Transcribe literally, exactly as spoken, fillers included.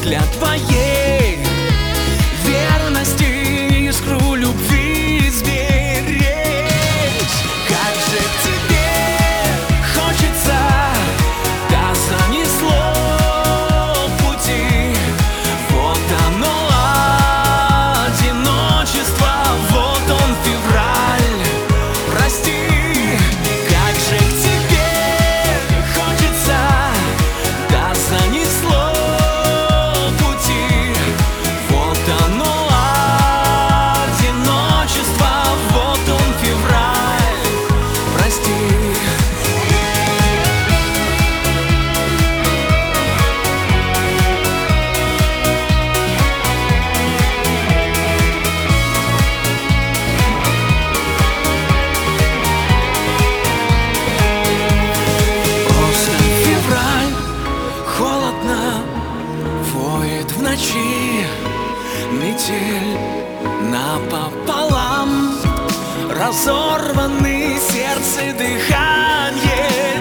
для твоей верности искру любви сберечь. Как же к тебе хочется, да занесло пути. Вот оно, одиночество, вот он, февраль, прости. Как же к тебе хочется, да занесло пути. Вот оно, одиночество, вот он, февраль, прости. Холодно, воет в ночи метель напополам, разорваны сердце, дыхание